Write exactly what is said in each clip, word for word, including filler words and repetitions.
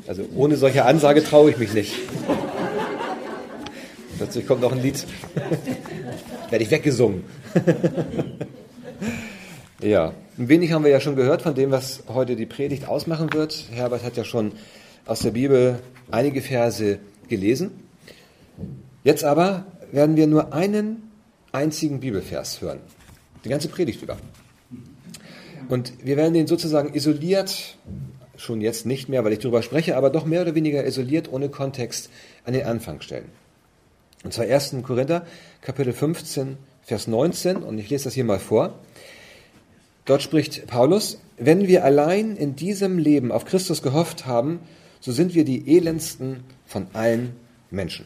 Also ohne solche Ansage traue ich mich nicht. Plötzlich kommt noch ein Lied. Werde ich weggesungen. Ja, ein wenig haben wir ja schon gehört von dem, was heute die Predigt ausmachen wird. Herbert hat ja schon aus der Bibel einige Verse gelesen. Jetzt aber werden wir nur einen einzigen Bibelvers hören. Die ganze Predigt über. Und wir werden den sozusagen isoliert, schon jetzt nicht mehr, weil ich darüber spreche, aber doch mehr oder weniger isoliert, ohne Kontext, an den Anfang stellen. Und zwar ersten Korinther, Kapitel fünfzehn, Vers neunzehn, und ich lese das hier mal vor. Dort spricht Paulus: Wenn wir allein in diesem Leben auf Christus gehofft haben, so sind wir die elendsten von allen Menschen.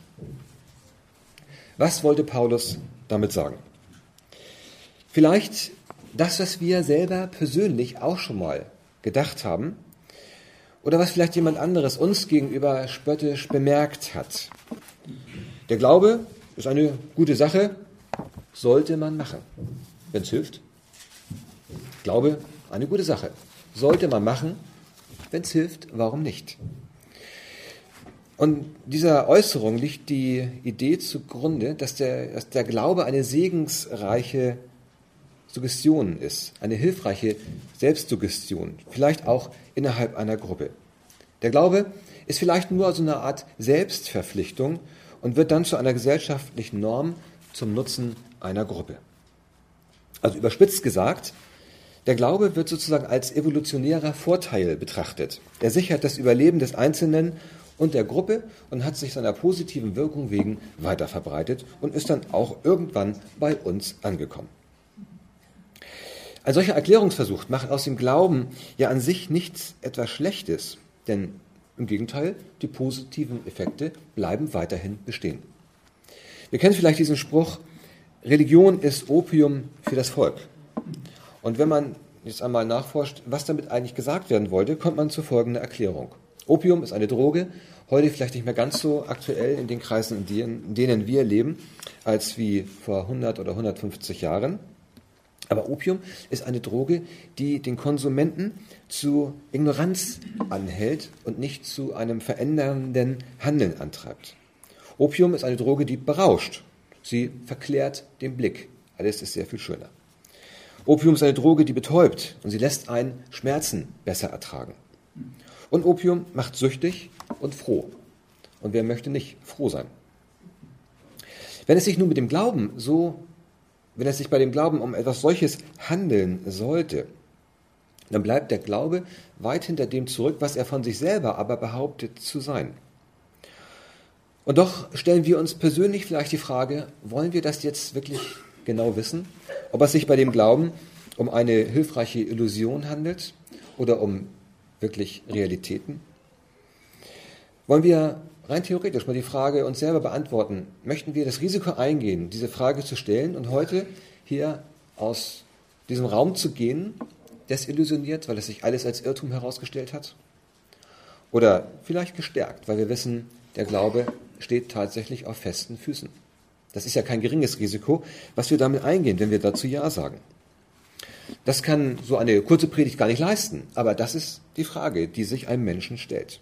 Was wollte Paulus damit sagen? Vielleicht das, was wir selber persönlich auch schon mal gedacht haben oder was vielleicht jemand anderes uns gegenüber spöttisch bemerkt hat. Der Glaube ist eine gute Sache, sollte man machen, wenn es hilft. Glaube, eine gute Sache, sollte man machen, wenn es hilft, warum nicht? Und dieser Äußerung liegt die Idee zugrunde, dass der, dass der Glaube eine segensreiche Suggestion ist, eine hilfreiche Selbstsuggestion, vielleicht auch innerhalb einer Gruppe. Der Glaube ist vielleicht nur so eine Art Selbstverpflichtung und wird dann zu einer gesellschaftlichen Norm zum Nutzen einer Gruppe. Also überspitzt gesagt, der Glaube wird sozusagen als evolutionärer Vorteil betrachtet. Er sichert das Überleben des Einzelnen und der Gruppe und hat sich seiner positiven Wirkung wegen weiter verbreitet und ist dann auch irgendwann bei uns angekommen. Ein solcher Erklärungsversuch macht aus dem Glauben ja an sich nichts etwas Schlechtes, denn im Gegenteil, die positiven Effekte bleiben weiterhin bestehen. Wir kennen vielleicht diesen Spruch: Religion ist Opium für das Volk. Und wenn man jetzt einmal nachforscht, was damit eigentlich gesagt werden wollte, kommt man zu folgender Erklärung. Opium ist eine Droge, heute vielleicht nicht mehr ganz so aktuell in den Kreisen, in denen, in denen wir leben, als wie vor hundert oder hundertfünfzig Jahren. Aber Opium ist eine Droge, die den Konsumenten zu Ignoranz anhält und nicht zu einem verändernden Handeln antreibt. Opium ist eine Droge, die berauscht. Sie verklärt den Blick. Alles ist sehr viel schöner. Opium ist eine Droge, die betäubt und sie lässt einen Schmerzen besser ertragen. Und Opium macht süchtig und froh. Und wer möchte nicht froh sein? Wenn es sich nun mit dem Glauben so, wenn es sich bei dem Glauben um etwas solches handeln sollte, dann bleibt der Glaube weit hinter dem zurück, was er von sich selber aber behauptet zu sein. Und doch stellen wir uns persönlich vielleicht die Frage, wollen wir das jetzt wirklich genau wissen? Ob es sich bei dem Glauben um eine hilfreiche Illusion handelt oder um wirklich Realitäten? Wollen wir rein theoretisch mal die Frage uns selber beantworten, möchten wir das Risiko eingehen, diese Frage zu stellen und heute hier aus diesem Raum zu gehen, desillusioniert, weil es sich alles als Irrtum herausgestellt hat? Oder vielleicht gestärkt, weil wir wissen, der Glaube steht tatsächlich auf festen Füßen. Das ist ja kein geringes Risiko, was wir damit eingehen, wenn wir dazu Ja sagen. Das kann so eine kurze Predigt gar nicht leisten, aber das ist die Frage, die sich einem Menschen stellt.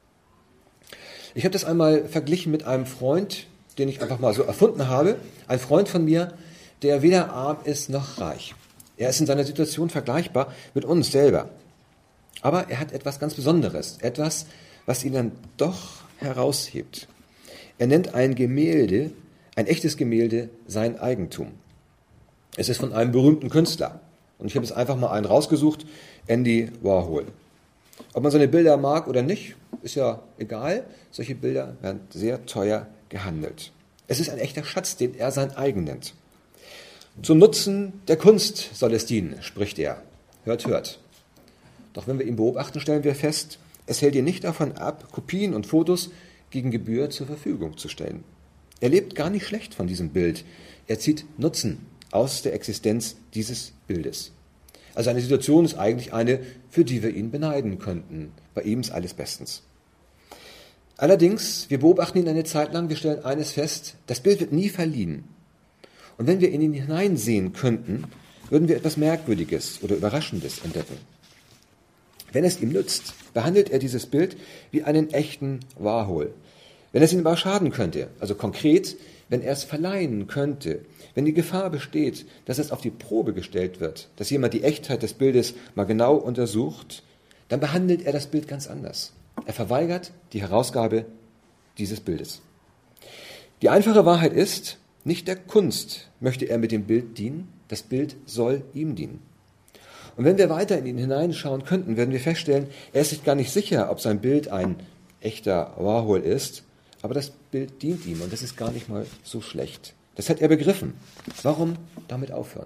Ich habe das einmal verglichen mit einem Freund, den ich einfach mal so erfunden habe. Ein Freund von mir, der weder arm ist noch reich. Er ist in seiner Situation vergleichbar mit uns selber. Aber er hat etwas ganz Besonderes, etwas, was ihn dann doch heraushebt. Er nennt ein Gemälde, ein echtes Gemälde, sein Eigentum. Es ist von einem berühmten Künstler. Und ich habe jetzt einfach mal einen rausgesucht, Andy Warhol. Ob man seine Bilder mag oder nicht, ist ja egal. Solche Bilder werden sehr teuer gehandelt. Es ist ein echter Schatz, den er sein eigen nennt. Zum Nutzen der Kunst soll es dienen, spricht er. Hört, hört. Doch wenn wir ihn beobachten, stellen wir fest, es hält ihn nicht davon ab, Kopien und Fotos gegen Gebühr zur Verfügung zu stellen. Er lebt gar nicht schlecht von diesem Bild. Er zieht Nutzen aus der Existenz dieses Bildes. Also eine Situation ist eigentlich eine, für die wir ihn beneiden könnten. Bei ihm ist alles bestens. Allerdings, wir beobachten ihn eine Zeit lang, wir stellen eines fest, das Bild wird nie verliehen. Und wenn wir in ihn hineinsehen könnten, würden wir etwas Merkwürdiges oder Überraschendes entdecken. Wenn es ihm nützt, behandelt er dieses Bild wie einen echten Warhol. Wenn es ihm aber schaden könnte, also konkret, wenn er es verleihen könnte, wenn die Gefahr besteht, dass es auf die Probe gestellt wird, dass jemand die Echtheit des Bildes mal genau untersucht, dann behandelt er das Bild ganz anders. Er verweigert die Herausgabe dieses Bildes. Die einfache Wahrheit ist, nicht der Kunst möchte er mit dem Bild dienen, das Bild soll ihm dienen. Und wenn wir weiter in ihn hineinschauen könnten, werden wir feststellen, er ist sich gar nicht sicher, ob sein Bild ein echter Warhol ist, aber das Bild dient ihm und das ist gar nicht mal so schlecht. Das hat er begriffen. Warum damit aufhören?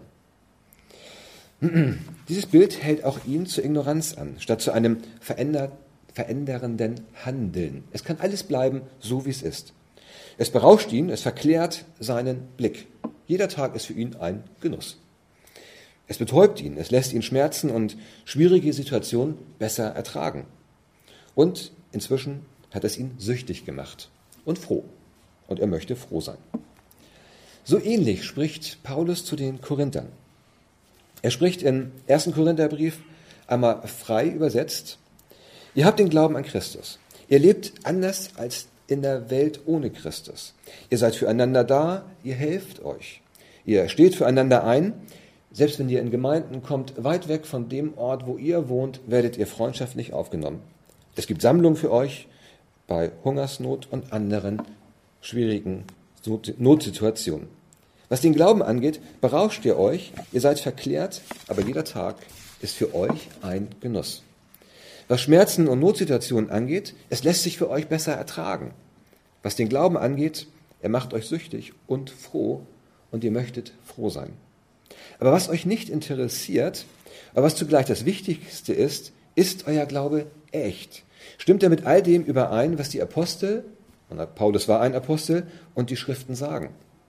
Dieses Bild hält auch ihn zur Ignoranz an, statt zu einem veränder- verändernden Handeln. Es kann alles bleiben, so wie es ist. Es berauscht ihn, es verklärt seinen Blick. Jeder Tag ist für ihn ein Genuss. Es betäubt ihn, es lässt ihn Schmerzen und schwierige Situationen besser ertragen. Und inzwischen hat es ihn süchtig gemacht und froh. Und er möchte froh sein. So ähnlich spricht Paulus zu den Korinthern. Er spricht im ersten Korintherbrief einmal frei übersetzt: Ihr habt den Glauben an Christus. Ihr lebt anders als in der Welt ohne Christus. Ihr seid füreinander da, ihr helft euch. Ihr steht füreinander ein. Selbst wenn ihr in Gemeinden kommt, weit weg von dem Ort, wo ihr wohnt, werdet ihr freundschaftlich aufgenommen. Es gibt Sammlungen für euch bei Hungersnot und anderen schwierigen Notsituationen. Was den Glauben angeht, berauscht ihr euch, ihr seid verklärt, aber jeder Tag ist für euch ein Genuss. Was Schmerzen und Notsituationen angeht, es lässt sich für euch besser ertragen. Was den Glauben angeht, er macht euch süchtig und froh und ihr möchtet froh sein. Aber was euch nicht interessiert, aber was zugleich das Wichtigste ist, ist euer Glaube echt? Stimmt er mit all dem überein, was die Apostel, und Paulus war ein Apostel, und die Schriften sagen?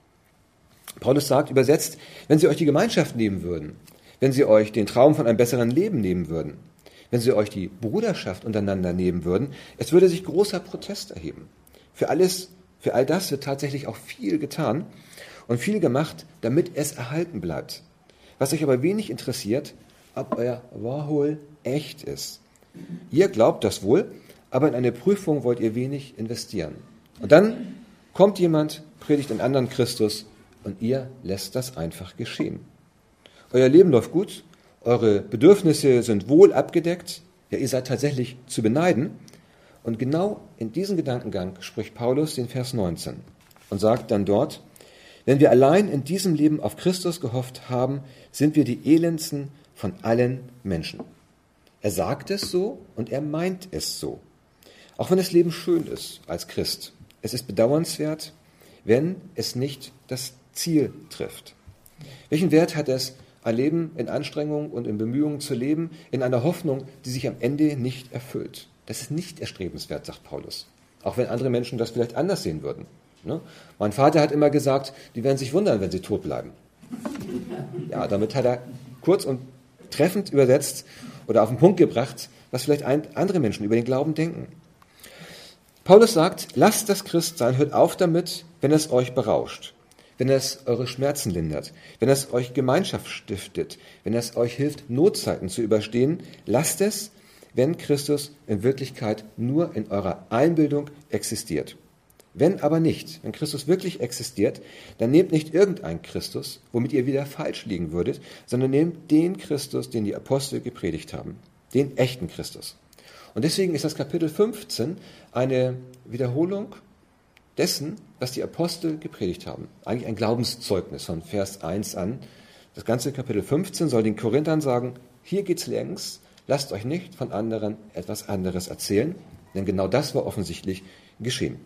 Paulus sagt übersetzt, wenn sie euch die Gemeinschaft nehmen würden, wenn sie euch den Traum von einem besseren Leben nehmen würden, wenn sie euch die Bruderschaft untereinander nehmen würden, es würde sich großer Protest erheben. Für alles, für all das wird tatsächlich auch viel getan und viel gemacht, damit es erhalten bleibt. Was euch aber wenig interessiert, ob euer Warhol echt ist. Ihr glaubt das wohl, aber in eine Prüfung wollt ihr wenig investieren. Und dann kommt jemand, predigt einen anderen Christus und ihr lässt das einfach geschehen. Euer Leben läuft gut, eure Bedürfnisse sind wohl abgedeckt, ja, ihr seid tatsächlich zu beneiden. Und genau in diesen Gedankengang spricht Paulus den Vers neunzehn und sagt dann dort: Wenn wir allein in diesem Leben auf Christus gehofft haben, sind wir die elendsten von allen Menschen. Er sagt es so und er meint es so. Auch wenn das Leben schön ist als Christ, es ist bedauernswert, wenn es nicht das Ziel trifft. Welchen Wert hat es, ein Leben in Anstrengung und in Bemühungen zu leben, in einer Hoffnung, die sich am Ende nicht erfüllt? Das ist nicht erstrebenswert, sagt Paulus. Auch wenn andere Menschen das vielleicht anders sehen würden. Ne? Mein Vater hat immer gesagt, die werden sich wundern, wenn sie tot bleiben. Ja, damit hat er kurz und treffend übersetzt oder auf den Punkt gebracht, was vielleicht ein, andere Menschen über den Glauben denken. Paulus sagt, lasst das Christsein, hört auf damit, wenn es euch berauscht, wenn es eure Schmerzen lindert, wenn es euch Gemeinschaft stiftet, wenn es euch hilft, Notzeiten zu überstehen. Lasst es, wenn Christus in Wirklichkeit nur in eurer Einbildung existiert. Wenn aber nicht, wenn Christus wirklich existiert, dann nehmt nicht irgendeinen Christus, womit ihr wieder falsch liegen würdet, sondern nehmt den Christus, den die Apostel gepredigt haben, den echten Christus. Und deswegen ist das Kapitel fünfzehn eine Wiederholung dessen, was die Apostel gepredigt haben. Eigentlich ein Glaubenszeugnis von Vers eins an. Das ganze Kapitel fünfzehn soll den Korinthern sagen, hier geht's längs, lasst euch nicht von anderen etwas anderes erzählen, denn genau das war offensichtlich geschehen.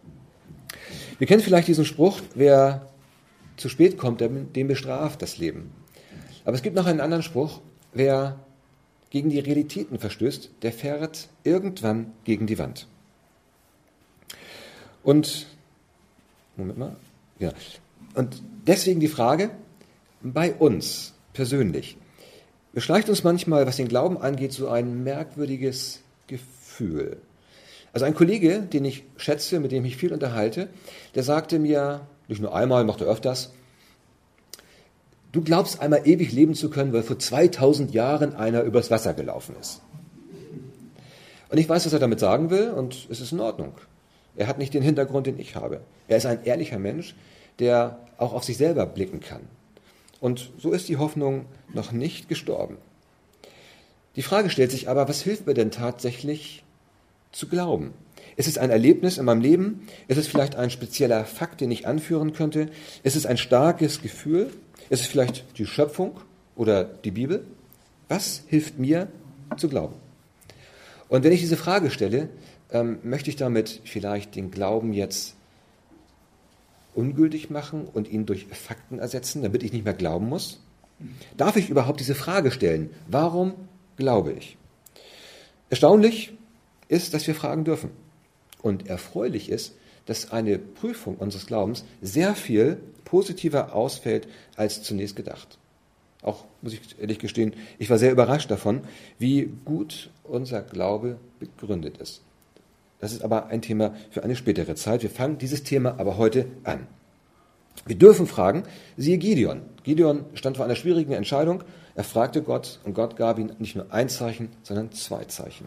Wir kennen vielleicht diesen Spruch, wer zu spät kommt, dem bestraft das Leben. Aber es gibt noch einen anderen Spruch, wer gegen die Realitäten verstößt, der fährt irgendwann gegen die Wand. Und, Moment mal, ja. Und deswegen die Frage, bei uns persönlich, beschleicht uns manchmal, was den Glauben angeht, so ein merkwürdiges Gefühl. Also ein Kollege, den ich schätze, mit dem ich viel unterhalte, der sagte mir, nicht nur einmal, macht er öfters, du glaubst einmal ewig leben zu können, weil vor zweitausend Jahren einer übers Wasser gelaufen ist. Und ich weiß, was er damit sagen will, und es ist in Ordnung. Er hat nicht den Hintergrund, den ich habe. Er ist ein ehrlicher Mensch, der auch auf sich selber blicken kann. Und so ist die Hoffnung noch nicht gestorben. Die Frage stellt sich aber, was hilft mir denn tatsächlich zu glauben? Ist es ein Erlebnis in meinem Leben? Ist es vielleicht ein spezieller Fakt, den ich anführen könnte? Ist es ein starkes Gefühl? Ist es vielleicht die Schöpfung oder die Bibel? Was hilft mir zu glauben? Und wenn ich diese Frage stelle, ähm, möchte ich damit vielleicht den Glauben jetzt ungültig machen und ihn durch Fakten ersetzen, damit ich nicht mehr glauben muss? Darf ich überhaupt diese Frage stellen? Warum glaube ich? Erstaunlich ist, dass wir fragen dürfen. Und erfreulich ist, dass eine Prüfung unseres Glaubens sehr viel positiver ausfällt als zunächst gedacht. Auch, muss ich ehrlich gestehen, ich war sehr überrascht davon, wie gut unser Glaube begründet ist. Das ist aber ein Thema für eine spätere Zeit. Wir fangen dieses Thema aber heute an. Wir dürfen fragen, siehe Gideon. Gideon stand vor einer schwierigen Entscheidung. Er fragte Gott und Gott gab ihm nicht nur ein Zeichen, sondern zwei Zeichen.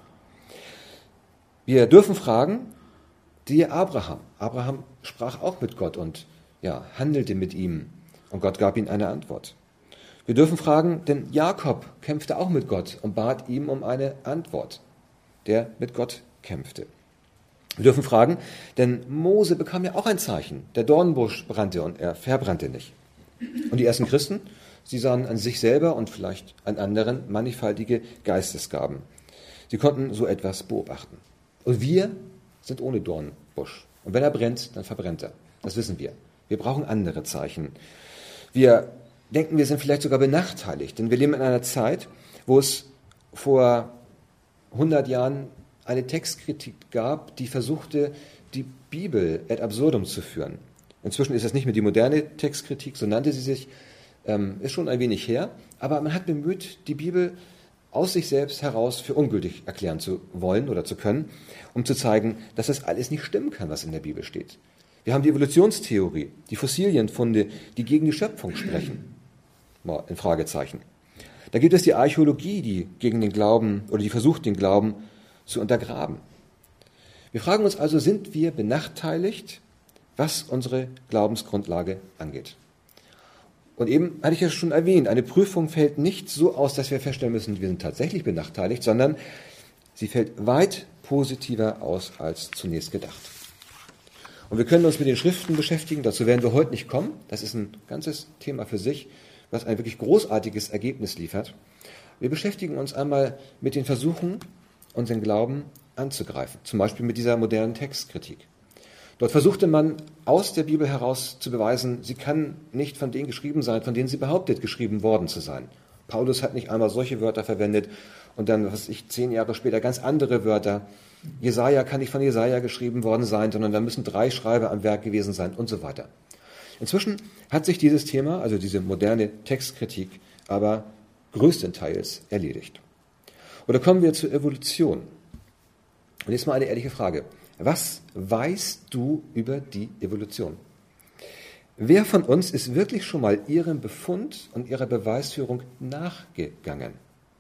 Wir dürfen fragen, siehe Abraham. Abraham sprach auch mit Gott und ja, handelte mit ihm und Gott gab ihm eine Antwort. Wir dürfen fragen, denn Jakob kämpfte auch mit Gott und bat ihm um eine Antwort, der mit Gott kämpfte. Wir dürfen fragen, denn Mose bekam ja auch ein Zeichen. Der Dornbusch brannte und er verbrannte nicht. Und die ersten Christen, sie sahen an sich selber und vielleicht an anderen mannigfaltige Geistesgaben. Sie konnten so etwas beobachten. Und wir sind ohne Dornbusch. Und wenn er brennt, dann verbrennt er. Das wissen wir. Wir brauchen andere Zeichen. Wir denken, wir sind vielleicht sogar benachteiligt, denn wir leben in einer Zeit, wo es vor hundert Jahren eine Textkritik gab, die versuchte, die Bibel ad absurdum zu führen. Inzwischen ist das nicht mehr die moderne Textkritik, so nannte sie sich, ähm, ist schon ein wenig her, aber man hat bemüht, die Bibel aus sich selbst heraus für ungültig erklären zu wollen oder zu können, um zu zeigen, dass das alles nicht stimmen kann, was in der Bibel steht. Wir haben die Evolutionstheorie, die Fossilienfunde, die gegen die Schöpfung sprechen, mal in Fragezeichen. Da gibt es die Archäologie, die gegen den Glauben oder die versucht, den Glauben zu untergraben. Wir fragen uns also, sind wir benachteiligt, was unsere Glaubensgrundlage angeht? Und eben hatte ich ja schon erwähnt, eine Prüfung fällt nicht so aus, dass wir feststellen müssen, wir sind tatsächlich benachteiligt, sondern sie fällt weit positiver aus als zunächst gedacht. Und wir können uns mit den Schriften beschäftigen, dazu werden wir heute nicht kommen. Das ist ein ganzes Thema für sich, was ein wirklich großartiges Ergebnis liefert. Wir beschäftigen uns einmal mit den Versuchen, unseren Glauben anzugreifen, zum Beispiel mit dieser modernen Textkritik. Dort versuchte man aus der Bibel heraus zu beweisen, sie kann nicht von denen geschrieben sein, von denen sie behauptet, geschrieben worden zu sein. Paulus hat nicht einmal solche Wörter verwendet und dann, was weiß ich, zehn Jahre später ganz andere Wörter. Jesaja kann nicht von Jesaja geschrieben worden sein, sondern da müssen drei Schreiber am Werk gewesen sein und so weiter. Inzwischen hat sich dieses Thema, also diese moderne Textkritik, aber größtenteils erledigt. Oder kommen wir zur Evolution. Und jetzt mal eine ehrliche Frage. Was weißt du über die Evolution? Wer von uns ist wirklich schon mal ihrem Befund und ihrer Beweisführung nachgegangen?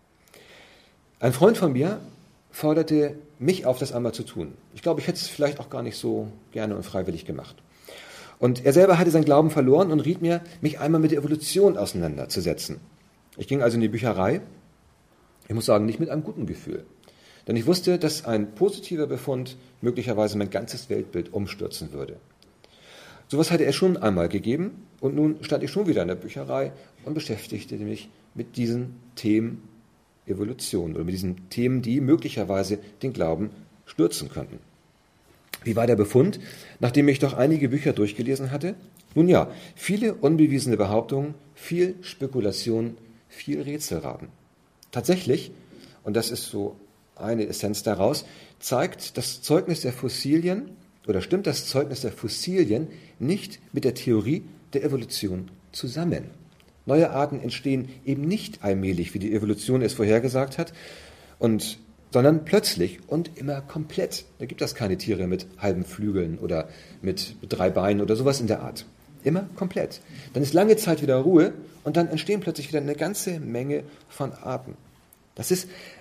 Ein Freund von mir forderte mich auf, das einmal zu tun. Ich glaube, ich hätte es vielleicht auch gar nicht so gerne und freiwillig gemacht. Und er selber hatte seinen Glauben verloren und riet mir, mich einmal mit der Evolution auseinanderzusetzen. Ich ging also in die Bücherei. Ich muss sagen, nicht mit einem guten Gefühl. Denn ich wusste, dass ein positiver Befund möglicherweise mein ganzes Weltbild umstürzen würde. Sowas hatte er schon einmal gegeben und nun stand ich schon wieder in der Bücherei und beschäftigte mich mit diesen Themen Evolution oder mit diesen Themen, die möglicherweise den Glauben stürzen könnten. Wie war der Befund, nachdem ich doch einige Bücher durchgelesen hatte? Nun ja, viele unbewiesene Behauptungen, viel Spekulation, viel Rätselraten. Tatsächlich, und das ist so eine Essenz daraus, zeigt das Zeugnis der Fossilien oder stimmt das Zeugnis der Fossilien nicht mit der Theorie der Evolution zusammen. Neue Arten entstehen eben nicht allmählich, wie die Evolution es vorhergesagt hat, und, sondern plötzlich und immer komplett. Da gibt es keine Tiere mit halben Flügeln oder mit drei Beinen oder sowas in der Art. Immer komplett. Dann ist lange Zeit wieder Ruhe und dann entstehen plötzlich wieder eine ganze Menge von Arten. Das ist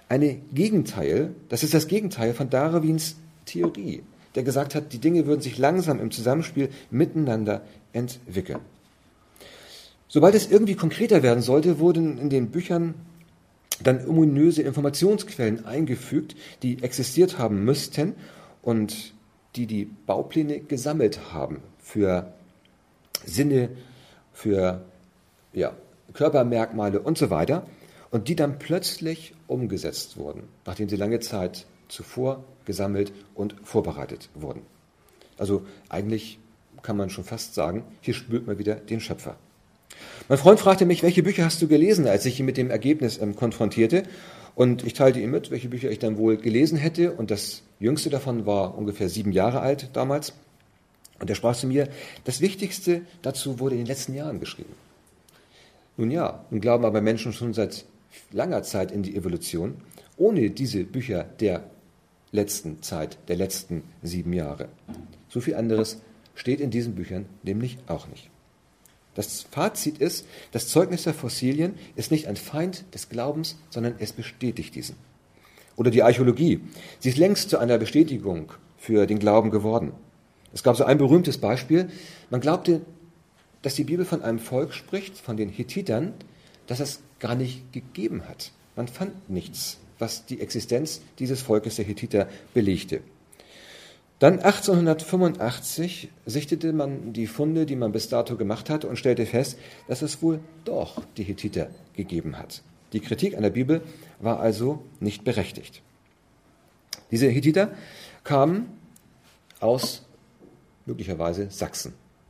Eine Gegenteil, das ist das Gegenteil von Darwins Theorie, der gesagt hat, die Dinge würden sich langsam im Zusammenspiel miteinander entwickeln. Sobald es irgendwie konkreter werden sollte, wurden in den Büchern dann ominöse Informationsquellen eingefügt, die existiert haben müssten und die die Baupläne gesammelt haben für Sinne, für ja, Körpermerkmale und so weiter und die dann plötzlich umgesetzt wurden, nachdem sie lange Zeit zuvor gesammelt und vorbereitet wurden. Also eigentlich kann man schon fast sagen, hier spürt man wieder den Schöpfer. Mein Freund fragte mich, welche Bücher hast du gelesen, als ich ihn mit dem Ergebnis ähm, konfrontierte. Und ich teilte ihm mit, welche Bücher ich dann wohl gelesen hätte. Und das jüngste davon war ungefähr sieben Jahre alt damals. Und er sprach zu mir, das Wichtigste dazu wurde in den letzten Jahren geschrieben. Nun ja, nun glauben aber Menschen schon seit langer Zeit in die Evolution, ohne diese Bücher der letzten Zeit, der letzten sieben Jahre. So viel anderes steht in diesen Büchern nämlich auch nicht. Das Fazit ist, das Zeugnis der Fossilien ist nicht ein Feind des Glaubens, sondern es bestätigt diesen. Oder die Archäologie. Sie ist längst zu einer Bestätigung für den Glauben geworden. Es gab so ein berühmtes Beispiel. Man glaubte, dass die Bibel von einem Volk spricht, von den Hethitern, das es gar nicht gegeben hat. Man fand nichts, was die Existenz dieses Volkes der Hethiter belegte. Dann achtzehnhundertfünfundachtzig sichtete man die Funde, die man bis dato gemacht hatte, und stellte fest, dass es wohl doch die Hethiter gegeben hat. Die Kritik an der Bibel war also nicht berechtigt. Diese Hethiter kamen aus möglicherweise Sachsen.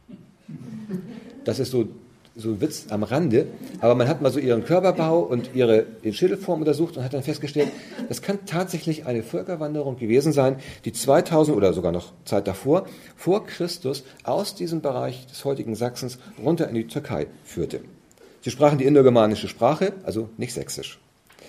Das ist so so ein Witz am Rande, aber man hat mal so ihren Körperbau und ihre Schädelform untersucht und hat dann festgestellt, das kann tatsächlich eine Völkerwanderung gewesen sein, die zweitausend oder sogar noch Zeit davor, vor Christus, aus diesem Bereich des heutigen Sachsens runter in die Türkei führte. Sie sprachen die indogermanische Sprache, also nicht sächsisch.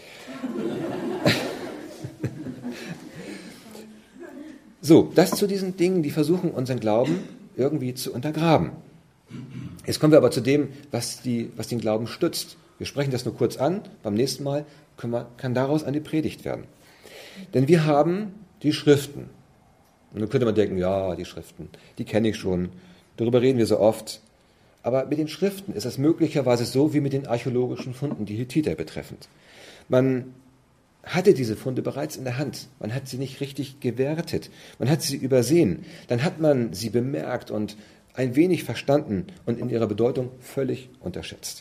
So, das zu diesen Dingen, die versuchen, unseren Glauben irgendwie zu untergraben. Jetzt kommen wir aber zu dem, was, die, was den Glauben stützt. Wir sprechen das nur kurz an, beim nächsten Mal können wir, kann daraus eine Predigt werden. Denn wir haben die Schriften. Und nun könnte man denken, ja, die Schriften, die kenne ich schon, darüber reden wir so oft. Aber mit den Schriften ist es möglicherweise so wie mit den archäologischen Funden, die Hethiter betreffend. Man hatte diese Funde bereits in der Hand, man hat sie nicht richtig gewertet, man hat sie übersehen, dann hat man sie bemerkt und ein wenig verstanden und in ihrer Bedeutung völlig unterschätzt.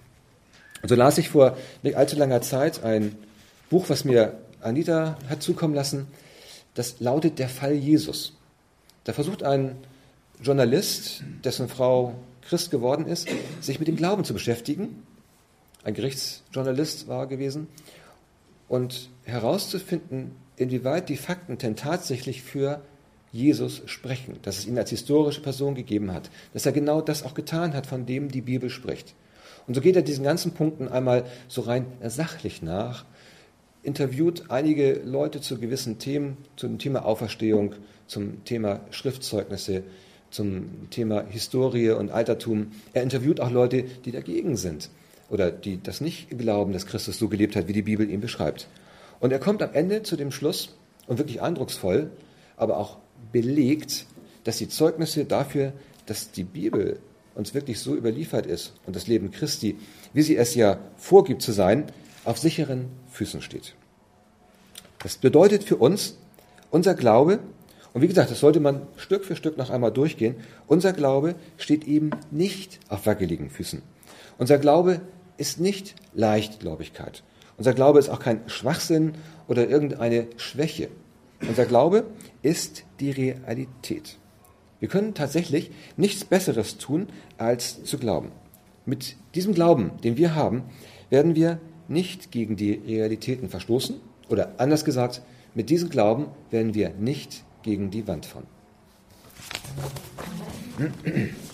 Und so las ich vor nicht allzu langer Zeit ein Buch, was mir Anita hat zukommen lassen, das lautet Der Fall Jesus. Da versucht ein Journalist, dessen Frau Christ geworden ist, sich mit dem Glauben zu beschäftigen. Ein Gerichtsjournalist war er gewesen. Und herauszufinden, inwieweit die Fakten denn tatsächlich für Jesus sprechen, dass es ihn als historische Person gegeben hat, dass er genau das auch getan hat, von dem die Bibel spricht. Und so geht er diesen ganzen Punkten einmal so rein sachlich nach, interviewt einige Leute zu gewissen Themen, zum Thema Auferstehung, zum Thema Schriftzeugnisse, zum Thema Historie und Altertum. Er interviewt auch Leute, die dagegen sind oder die das nicht glauben, dass Christus so gelebt hat, wie die Bibel ihn beschreibt. Und er kommt am Ende zu dem Schluss, und wirklich eindrucksvoll, aber auch belegt, dass die Zeugnisse dafür, dass die Bibel uns wirklich so überliefert ist und das Leben Christi, wie sie es ja vorgibt zu sein, auf sicheren Füßen steht. Das bedeutet für uns, unser Glaube, und wie gesagt, das sollte man Stück für Stück noch einmal durchgehen, unser Glaube steht eben nicht auf wackeligen Füßen. Unser Glaube ist nicht Leichtgläubigkeit. Unser Glaube ist auch kein Schwachsinn oder irgendeine Schwäche. Unser Glaube ist die Realität. Wir können tatsächlich nichts Besseres tun, als zu glauben. Mit diesem Glauben, den wir haben, werden wir nicht gegen die Realitäten verstoßen, oder anders gesagt, mit diesem Glauben werden wir nicht gegen die Wand fahren.